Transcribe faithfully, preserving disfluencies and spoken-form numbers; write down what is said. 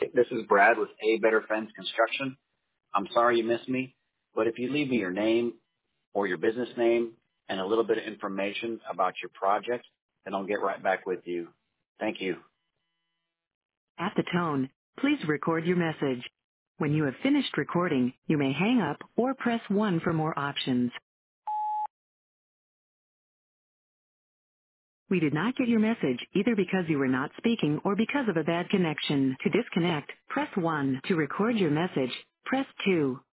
this is Brad with A Better Fence Construction. I'm sorry you missed me, but if you leave me your name or your business name and a little bit of information about your project, then I'll get right back with you. Thank you. At the tone, please record your message. When you have finished recording, you may hang up or press one for more options. We did not get your message either because you were not speaking or because of a bad connection. To disconnect, press one. To record your message, press two.